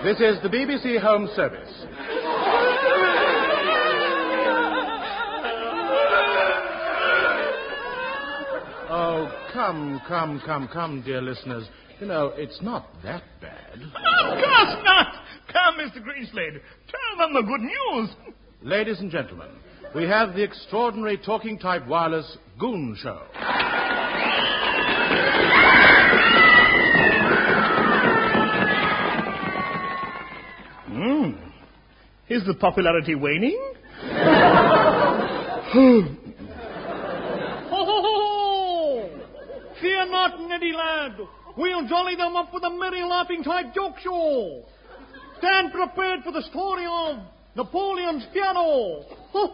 This is the BBC Home Service. Oh, come, dear listeners. You know, it's not that bad. Of course not. Come, Mr. Greenslade. Tell them the good news. Ladies and gentlemen, we have the extraordinary talking-type wireless Goon Show. Is the popularity waning? Fear not, Neddy lad. We'll jolly them up with a merry laughing type joke show. Stand prepared for the story of Napoleon's piano.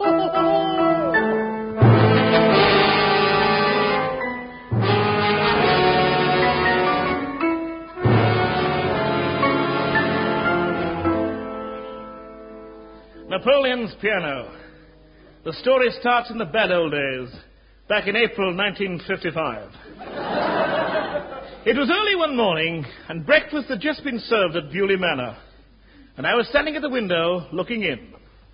Napoleon's piano. The story starts in the bad old days, back in April 1955. It was early one morning, and breakfast had just been served at Bewley Manor, and I was standing at the window looking in.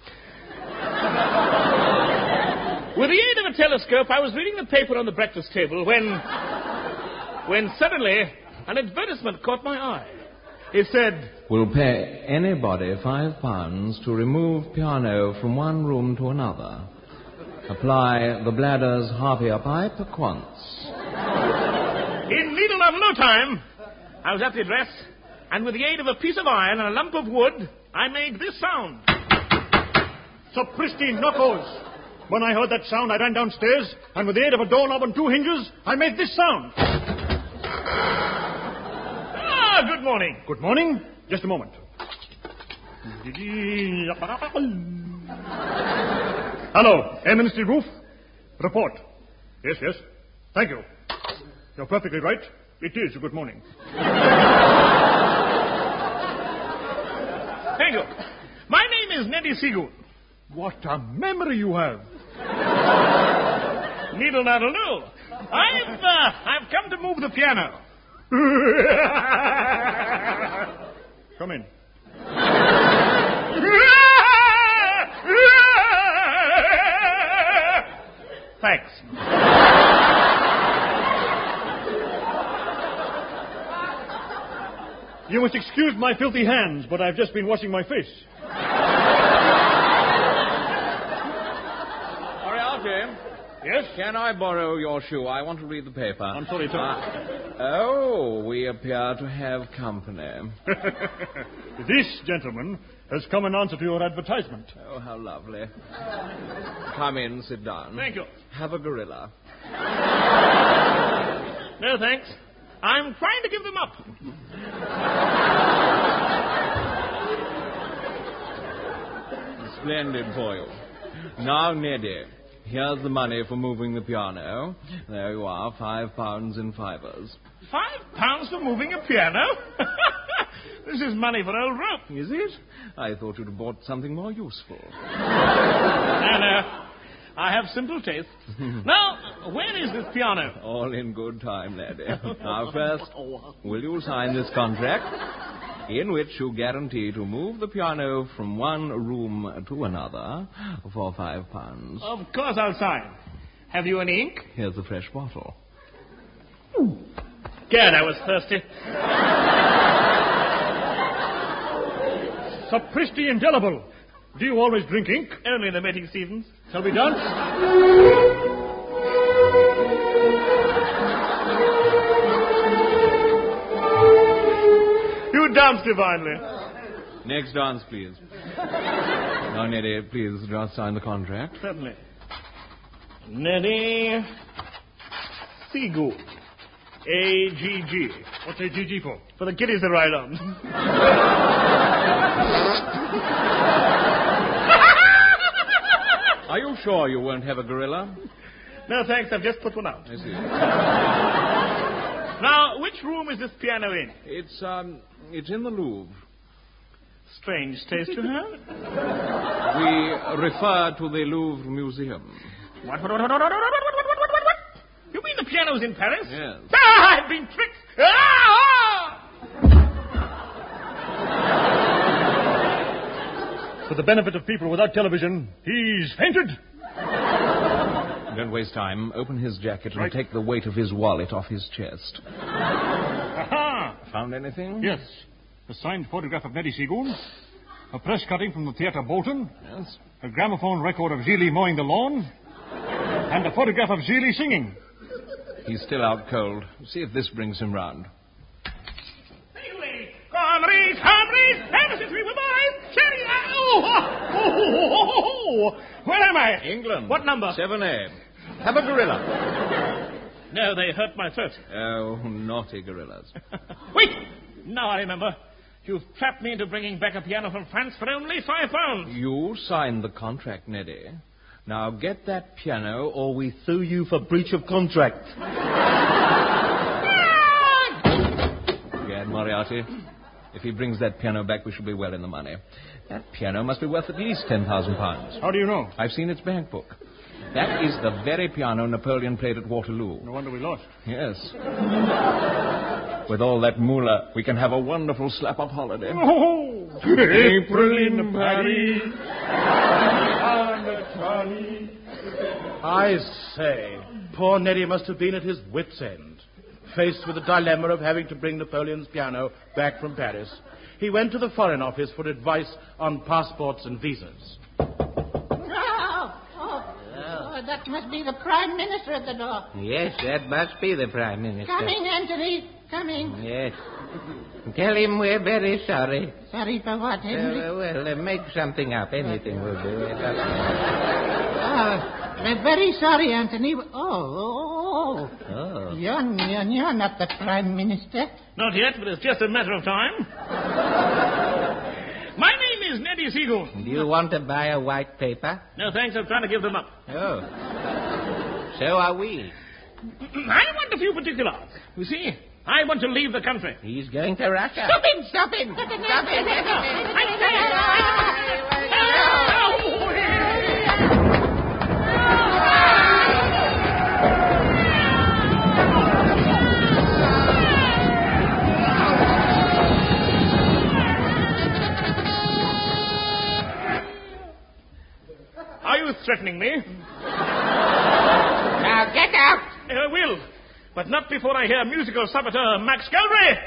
With the aid of a telescope, I was reading the paper on the breakfast table when suddenly an advertisement caught my eye. It said, "Will pay anybody £5 to remove piano from one room to another. Apply the bladder's Harpier pipe at once." In needle of no time, I was at the address, and with the aid of a piece of iron and a lump of wood, I made this sound. Sapristi knockers! When I heard that sound, I ran downstairs, and with the aid of a doorknob and two hinges, I made this sound. Good morning. Good morning. Just a moment. Hello, Ministry Roof. Report. Yes. Thank you. You're perfectly right. It is a good morning. Thank you. My name is Neddy Seagoon. What a memory you have. Needle, naddle, no. I've come to move the piano. Come in. Thanks. You must excuse my filthy hands, but I've just been washing my face. Moriarty. Yes? Can I borrow your shoe? I want to read the paper. I'm sorry, sir. We appear to have company. This gentleman has come in answer to your advertisement. Oh, how lovely. Come in, sit down. Thank you. Have a gorilla. No, thanks. I'm trying to give them up. Splendid for you. Now, Neddy, here's the money for moving the piano. There you are, £5 in fivers. £5 for moving a piano? This is money for old rope. Is it? I thought you'd have bought something more useful. No. I have simple tastes. Now, where is this piano? All in good time, laddie. Now, first, will you sign this contract, in which you guarantee to move the piano from one room to another for £5? Of course I'll sign. Have you any ink? Here's a fresh bottle. Gad, I was thirsty. Sapristi indelible. Do you always drink ink? Only in the mating seasons. Shall we dance? You dance divinely. Next dance, please. Now, Neddy, please just sign the contract. Certainly. Neddy Seagoon. A-G-G. What's A-G-G for? For the kiddies to ride on. Are you sure you won't have a gorilla? No, thanks. I've just put one out. I see. Now, which room is this piano in? It's in the Louvre. Strange taste you have. We refer to the Louvre Museum. What? You mean the piano's in Paris? Yes. Ah, I've been tricked! Ah! the benefit of people without television, he's fainted. Don't waste time. Open his jacket and take the weight of his wallet off his chest. Aha! Found anything? Yes. A signed photograph of Neddy Seagoon. A press cutting from the Theatre Bolton. Yes. A gramophone record of Zeeley mowing the lawn. And a photograph of Zeeley singing. He's still out cold. See if this brings him round. Anyway, comrades, ever since we were boys, where am I? England. What number? 7A. Have a gorilla. No, they hurt my throat. Oh, naughty gorillas. Wait! Now I remember. You've trapped me into bringing back a piano from France for only £5. You signed the contract, Neddy. Now get that piano or we sue you for breach of contract. Gad Moriarty. If he brings that piano back, we shall be well in the money. That piano must be worth at least £10,000. How do you know? I've seen its bank book. That is the very piano Napoleon played at Waterloo. No wonder we lost. Yes. With all that moolah, we can have a wonderful slap-up holiday. Oh! April in Paris. I say, poor Neddy must have been at his wits' end. Faced with the dilemma of having to bring Napoleon's piano back from Paris, he went to the Foreign Office for advice on passports and visas. That must be the Prime Minister at the door. Yes, that must be the Prime Minister. Coming, Anthony. Coming. Yes. Tell him we're very sorry. Sorry for what, Henry? Make something up. Anything will do. We're very sorry, Anthony. Oh. You're not the Prime Minister. Not yet, but it's just a matter of time. My name is Neddy Seagoon. Do you want to buy a white paper? No, thanks. I'm trying to give them up. Oh. So are we. I want a few particulars. You see, I want to leave the country. He's going to Russia. Stop him! Stop him! Are you threatening me? Now get out! I will, but not before I hear musical saboteur Max Galbraith.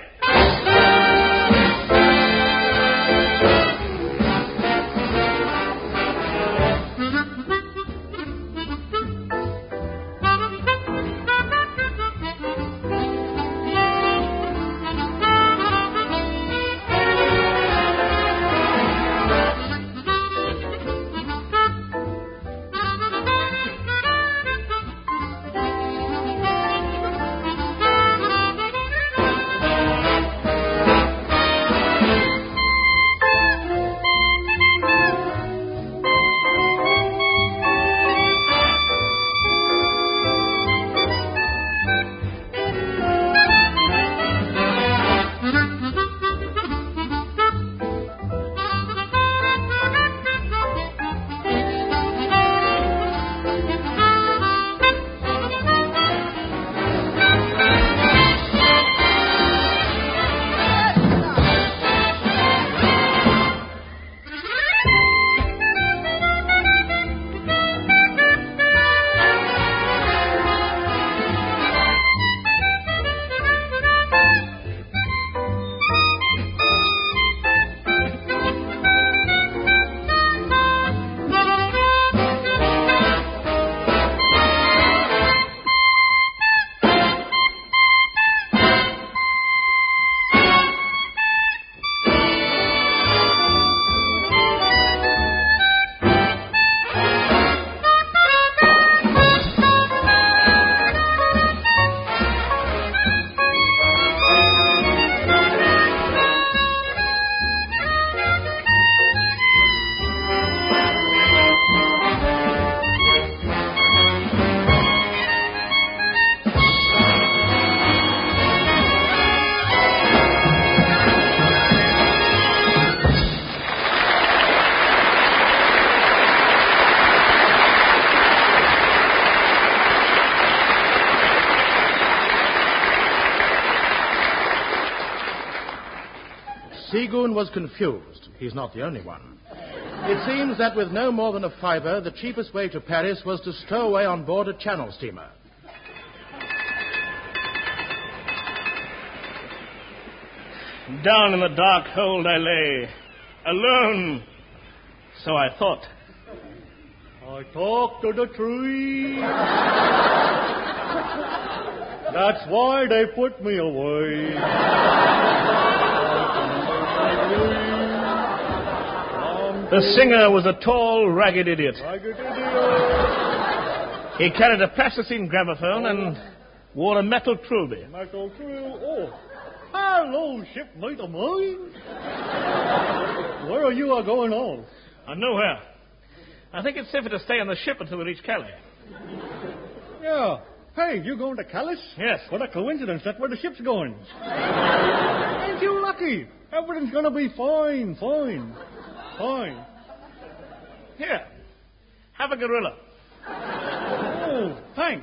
Seagoon was confused. He's not the only one. It seems that with no more than a fiver, the cheapest way to Paris was to stow away on board a Channel steamer. Down in the dark hold I lay, alone. So I thought. I talk to the tree. That's why they put me away. The singer was a tall, ragged idiot. He carried a plasticine gramophone and wore a metal trilby. Metal trill. Oh, hello, shipmate of mine. Where are you going on? Nowhere. I think it's safer to stay on the ship until we reach Calais. Yeah. Hey, you going to Calais? Yes. What a coincidence. That's where the ship's going. Ain't you lucky? Everything's going to be fine. Fine. Here. Have a gorilla. Oh, thanks.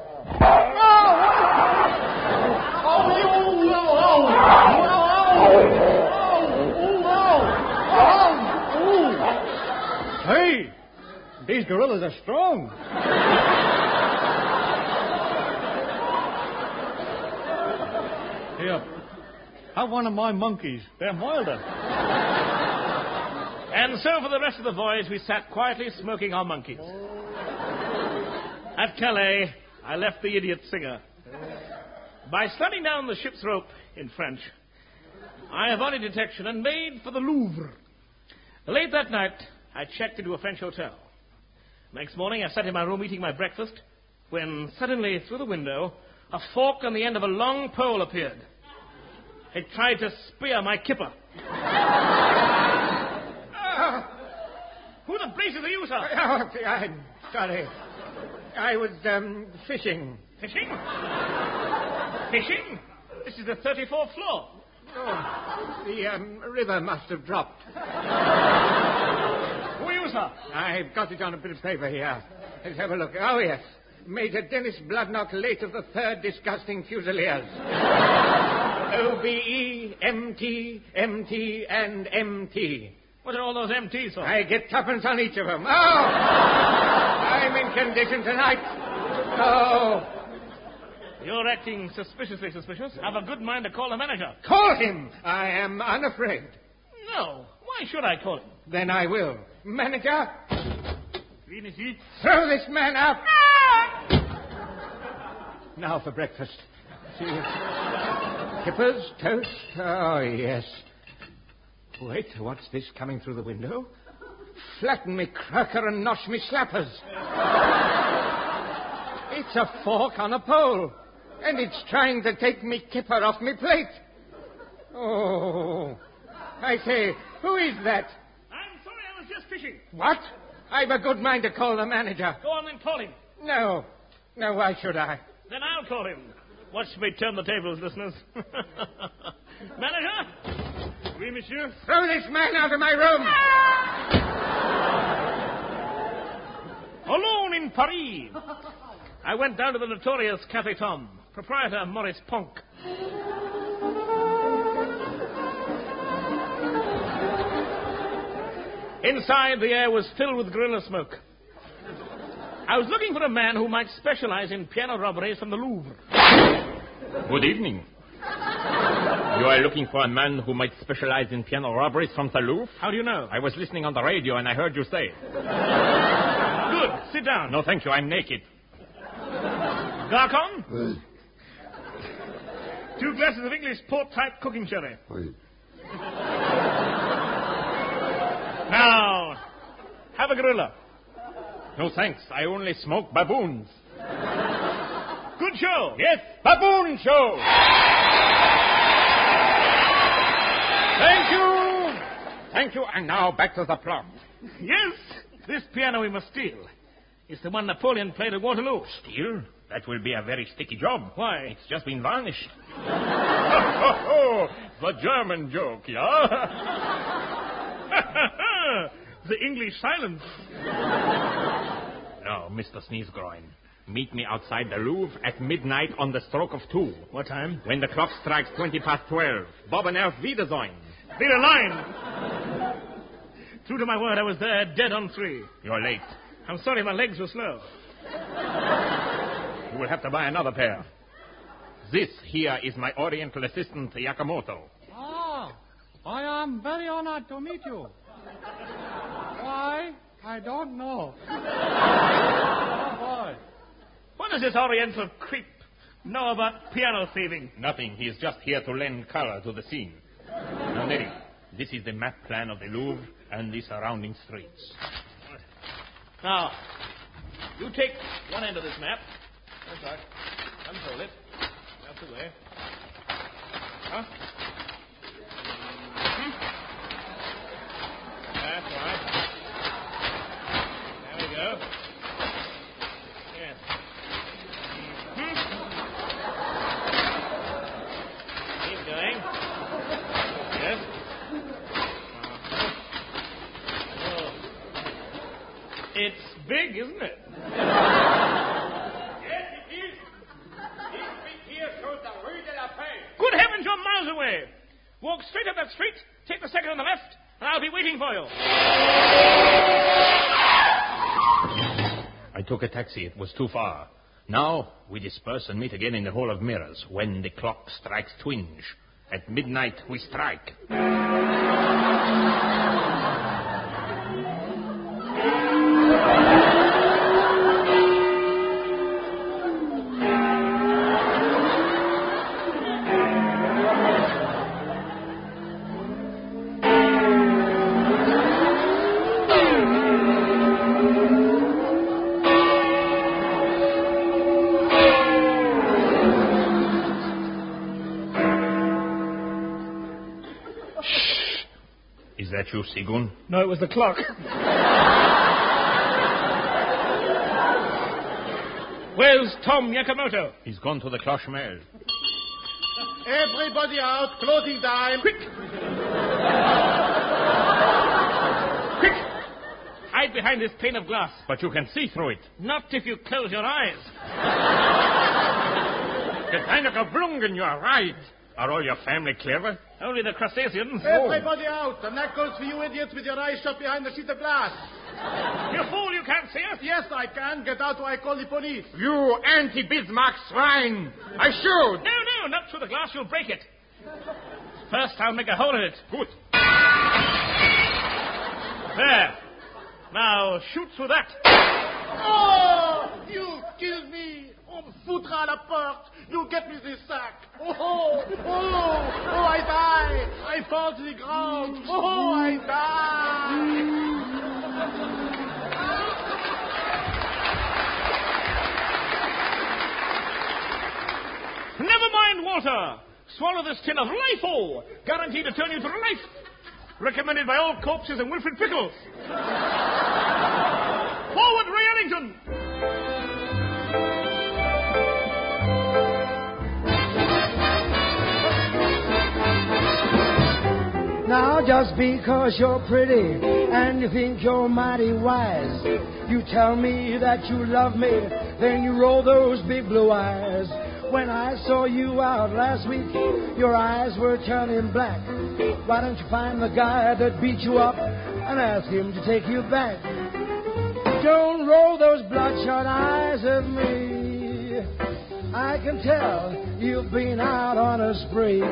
Hey, these gorillas are strong. Here, have one of my monkeys. They're milder. And so for the rest of the voyage, we sat quietly smoking our monkeys. At Calais, I left the idiot singer. By sliding down the ship's rope, in French, I avoided detection and made for the Louvre. Late that night, I checked into a French hotel. Next morning, I sat in my room eating my breakfast, when suddenly, through the window, a fork on the end of a long pole appeared. It tried to spear my kipper. Who the blazes are you, sir? I'm sorry. I was, fishing. Fishing? Fishing? This is the 34th floor. Oh, the river must have dropped. Who are you, sir? I've got it on a bit of paper here. Let's have a look. Oh, yes. Major Dennis Bloodnock, late of the 3rd Disgusting Fusiliers. OBE, MT, MT, and MT. What are all those MTs for? I get tuppence on each of them. Oh! I'm in condition tonight. Oh! You're acting suspiciously suspicious. Have a good mind to call the manager. Call him! I am unafraid. No. Why should I call him? Then I will. Manager, Green is he? throw this man out. Now for breakfast. Kippers, toast. Oh, yes. Wait, what's this coming through the window? Flatten me cracker and nosh me slappers. It's a fork on a pole. And it's trying to take me kipper off me plate. Oh. I say, who is that? I'm sorry, I was just fishing. What? I've a good mind to call the manager. Go on and call him. No, why should I? Then I'll call him. Watch me turn the tables, listeners. Manager? Oui, monsieur? Throw this man out of my room! Alone in Paris. I went down to the notorious Café Tom, proprietor Maurice Ponk. Inside, the air was filled with gorilla smoke. I was looking for a man who might specialize in piano robberies from the Louvre. Good evening. You are looking for a man who might specialize in piano robberies from the Louvre? How do you know? I was listening on the radio and I heard you say. Good. Sit down. No, thank you. I'm naked. Garcon? 2 glasses of English port-type cooking sherry. Now, have a gorilla. No, thanks. I only smoke baboons. Good show. Yes, baboon show. Thank you. And now back to the plot. Yes, this piano we must steal. It's the one Napoleon played at Waterloo. Steal? That will be a very sticky job. Why? It's just been varnished. The German joke, yeah? The English silence. No, Mr. Sneezegroin. Meet me outside the Louvre at midnight on the stroke of 2. What time? When the clock strikes 12. Bob and Auf Wiedersehen. Clear a line. True to my word, I was there, dead on 3. You're late. I'm sorry, my legs were slow. You will have to buy another pair. This here is my Oriental assistant, Yakamoto. Ah, I am very honored to meet you. Why? I don't know. Oh, boy. What does this Oriental creep know about piano thieving? Nothing. He is just here to lend color to the scene. Now, Neri, this is the map plan of the Louvre and the surrounding streets. Now, you take one end of this map. That's right. Unfold it. That's the way. Huh? That's right. There we go. Yes. Keep going. Yes. Oh. It's big, isn't it? Yes, it is. This street here shows the Rue de la Paix. Good heavens, you're miles away. Walk straight up that street, take the second on the left, and I'll be waiting for you. I took a taxi. It was too far. Now we disperse and meet again in the Hall of Mirrors when the clock strikes twinge. At midnight we strike. Is that you, Sigun? No, it was the clock. Where's Tom Yakamoto? He's gone to the Cloche Mail. Everybody out. Closing time. Quick! Quick! Hide behind this pane of glass. But you can see through it. Not if you close your eyes. Keine Verblungen, you are right. Are all your family clever? Only the crustaceans. Everybody out. And that goes for you idiots with your eyes shut behind the sheet of glass. You fool, you can't see us. Yes, I can. Get out or I call the police. You anti-Bismarck swine. I shoot. No, not through the glass. You'll break it. First, I'll make a hole in it. Good. There. Now, shoot through that. Oh, you killed me. On me foutra à la porte. You get me this sack. Oh, I die. I fall to the ground. Oh, I die. Never mind water. Swallow this tin of Lifo. Guaranteed to turn you to life. Recommended by all corpses and Wilfred Pickles. Forward, Ray Ellington. Now, just because you're pretty and you think you're mighty wise, you tell me that you love me, then you roll those big blue eyes. When I saw you out last week, your eyes were turning black. Why don't you find the guy that beat you up and ask him to take you back? Don't roll those bloodshot eyes at me. I can tell you've been out on a spree.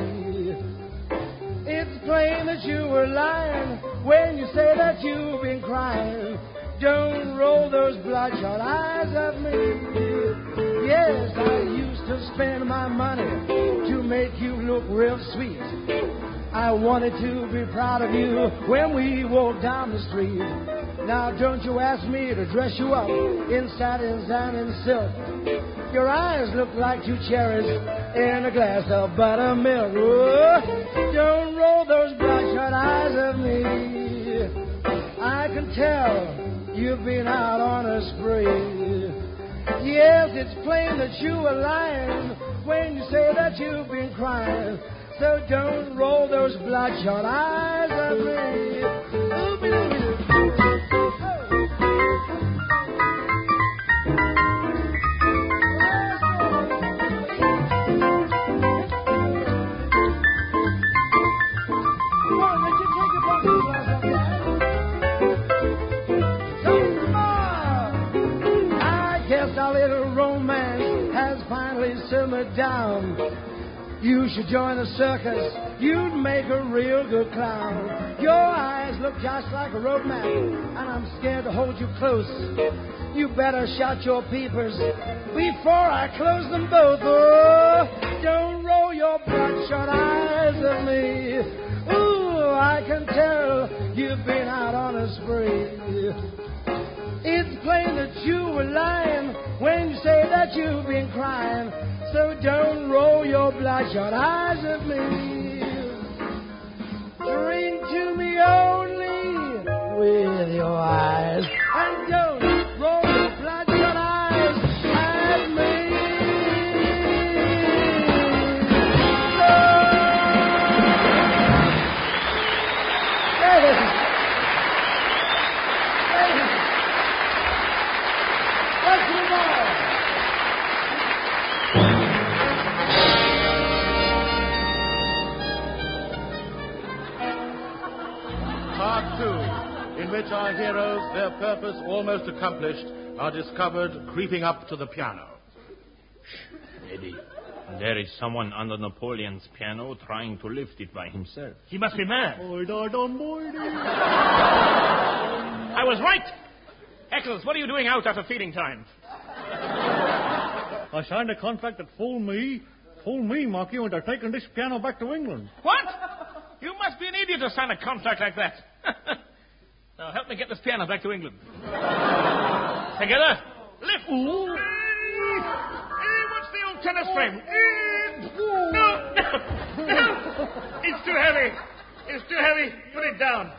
It's plain that you were lying when you say that you've been crying. Don't roll those bloodshot eyes at me. Yes, I used to spend my money to make you look real sweet. I wanted to be proud of you when we walked down the street. Now don't you ask me to dress you up in satins and in silk. Your eyes look like two cherries in a glass of buttermilk. Oh, don't roll those bloodshot eyes at me. I can tell you've been out on a spree. Yes, it's plain that you are lying when you say that you've been crying. So don't roll those bloodshot eyes at me. down. You should join the circus. You'd make a real good clown. Your eyes look just like a road map, and I'm scared to hold you close. You better shut your peepers before I close them both. Oh, don't roll your bloodshot eyes at me. Ooh, I can tell you've been out on a spree. It's plain that you were lying when you say that you've been crying. So don't roll your bloodshot eyes at me. Drink to me only with your eyes, and don't roll your bloodshot eyes at me. Let's move on. Part 2, in which our heroes, their purpose almost accomplished, are discovered creeping up to the piano. Eddie, there is someone under Napoleon's piano trying to lift it by himself. He must be mad. I was right. Eccles, what are you doing out after feeding time? I signed a contract that fooled me, Marky, into taking this piano back to England. What? You must be an idiot to sign a contract like that. Now, help me get this piano back to England. Together. Lift. Ooh. What's the old tennis frame? No. It's too heavy. Put it down.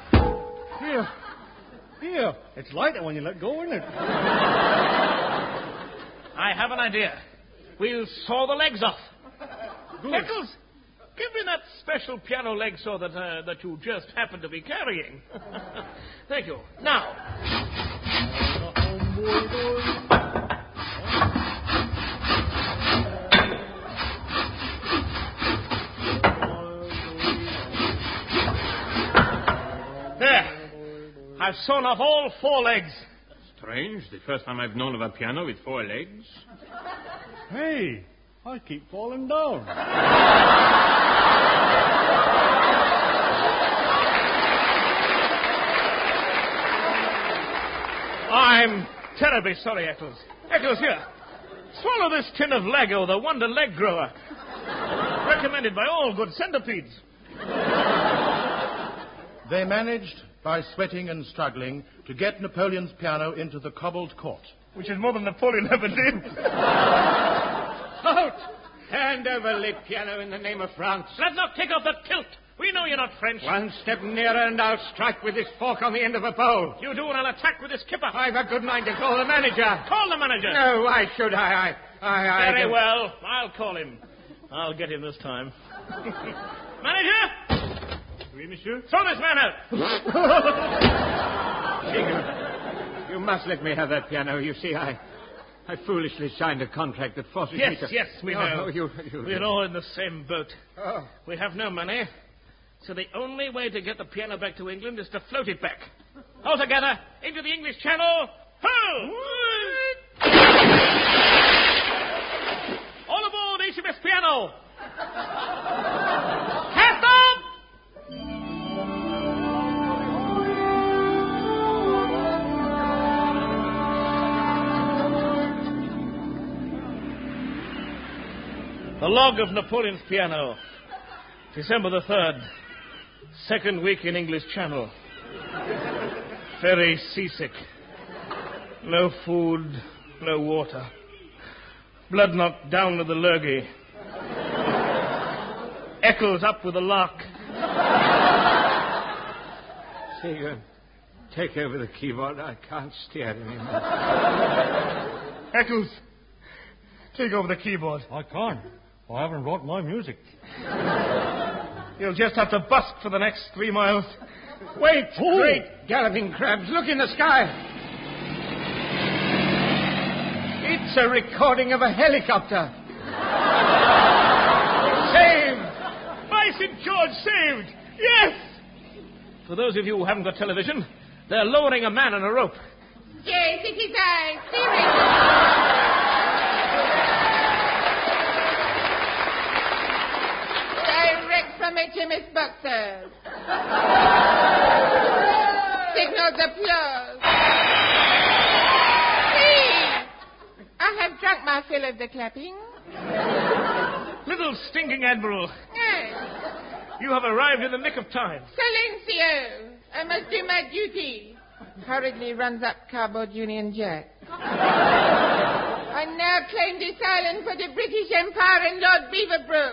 Here. It's lighter when you let go, isn't it? I have an idea. We'll saw the legs off. Good. Eccles, give me that special piano leg saw that you just happened to be carrying. Thank you. Now. There. I've sawn off all 4 legs. Strange, the first time I've known of a piano with 4 legs. Hey, I keep falling down. I'm terribly sorry, Eccles. Eccles, here. Swallow this tin of Lego, the Wonder Leg Grower. Recommended by all good centipedes. They managed, by sweating and struggling, to get Napoleon's piano into the cobbled court. Which is more than Napoleon ever did. Halt! Hand over, lit piano, in the name of France. Let's not take off that kilt. We know you're not French. One step nearer and I'll strike with this fork on the end of a bowl. You do and I'll attack with this kipper. I've a good mind to call the manager. Call the manager. No, why should I? Very well. I'll call him. I'll get him this time. Manager! Oui, monsieur? Throw this man out. You must let me have that piano. You see, I foolishly signed a contract that forces me to... Yes, we know. We're all in the same boat. Oh. We have no money, so the only way to get the piano back to England is to float it back. All together, into the English Channel. Ho! All aboard HMS Piano. Cast off! The log of Napoleon's piano. December the 3rd. 2nd week in English Channel. Very seasick. No food, no water. Blood knocked down with the lurgy. Eccles up with the lark. Seagun, take over the keyboard. I can't steer anymore. Eccles, take over the keyboard. I can't. I haven't brought my music. You'll just have to busk for the next 3 miles. Wait! Great galloping crabs, look in the sky! It's a recording of a helicopter. Saved! By St. George, saved! Yes! For those of you who haven't got television, they're lowering a man on a rope. Yes, it is I, Spirit. Some HMS Boxers. Signals applause. Please. I have drunk my fill of the clapping. Little stinking Admiral, Yes. you have arrived in the nick of time. Silencio. I must do my duty. Hurriedly runs up cardboard Union Jack. I now claim this island for the British Empire and Lord Beaverbrook.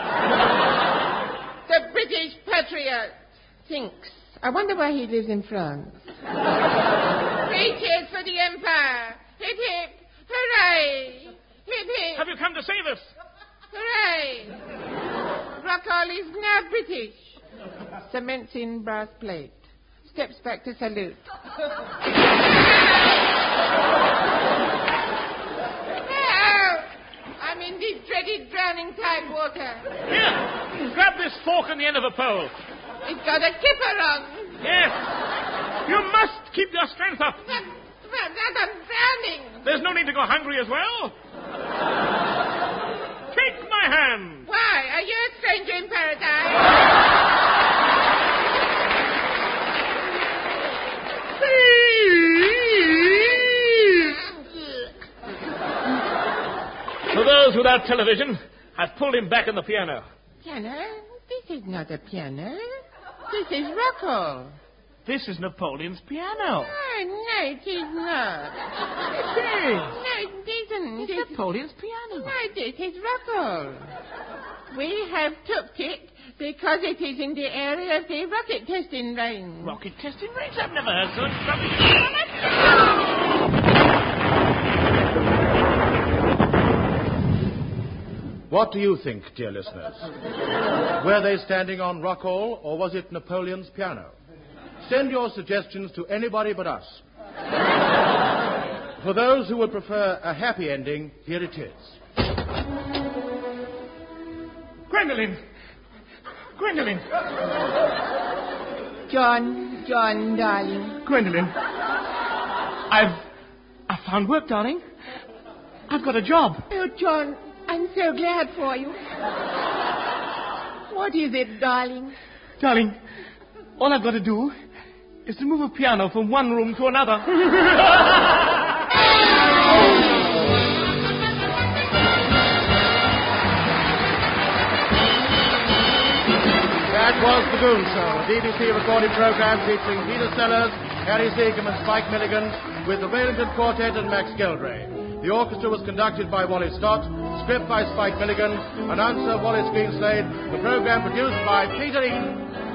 The British patriot thinks. I wonder why he lives in France. 3 cheers for the Empire. Hip, hip. Hooray. Hip, hip. Have you come to save us? Hooray. Rockall is now British. Cements in brass plate. Steps back to salute. I'm in the dreaded drowning tide water. Here, grab this fork on the end of a pole. It's got a kipper on. Yes. You must keep your strength up. But I'm drowning. There's no need to go hungry as well. Take my hand. Why? Are you a stranger in paradise? For those without television, I've pulled him back on the piano. Piano? This is not a piano. This is Rockall. This is Napoleon's piano. Oh, no, it is not. It is. No, it isn't. It's Napoleon's piano. No, this is Rockall. We have took it because it is in the area of the rocket testing range. Rocket testing range? I've never heard so much rubbish. What do you think, dear listeners? Were they standing on Rockall, or was it Napoleon's piano? Send your suggestions to anybody but us. For those who would prefer a happy ending, here it is. Gwendolen! Gwendolen! John, darling. Gwendolen, I found work, darling. I've got a job. Oh, John, I'm so glad for you. What is it, darling? Darling, all I've got to do is to move a piano from one room to another. That was The Goon Show, a BBC recorded program featuring Peter Sellers, Harry Seacombe and Spike Milligan, with the Wellington Quartet and Max Geldray. The orchestra was conducted by Wally Scott, script by Spike Milligan, announcer Wallace Greenslade, the program produced by Peter Eaton.